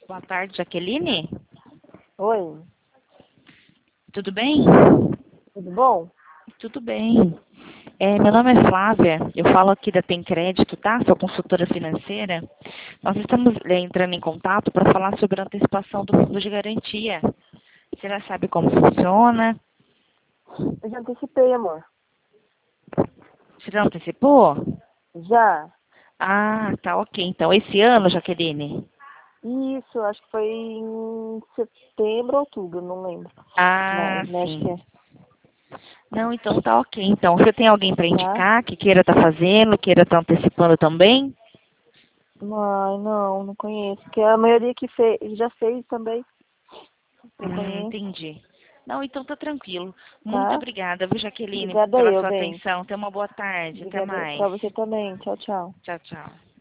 Boa tarde, Jaqueline. Oi, Tudo bem? tudo bom? Tudo bem. Meu nome é Flávia, eu falo aqui da Tem Crédito, tá? Sou consultora financeira. Nós estamos entrando em contato para falar sobre a antecipação do fundo de garantia. Você já sabe como funciona? Eu já antecipei, amor. Você já antecipou? Já? Ah, tá ok. Então, esse ano, Jaqueline? Isso, acho que foi em setembro, outubro, não lembro. Ah, Mas acho que sim. é, Não, então tá ok. Então, você tem alguém para tá? indicar que queira estar fazendo, queira estar antecipando também? Ai, não conheço. Porque a maioria que fez, já fez também. Eu conheço, Entendi. Não, então tá tranquilo. Muito tá? obrigada, viu, Jaqueline, Obrigada pela eu, sua bem. atenção. Tenha uma boa tarde. Até Obrigada mais. pra você também. Tchau, tchau. Tchau, tchau.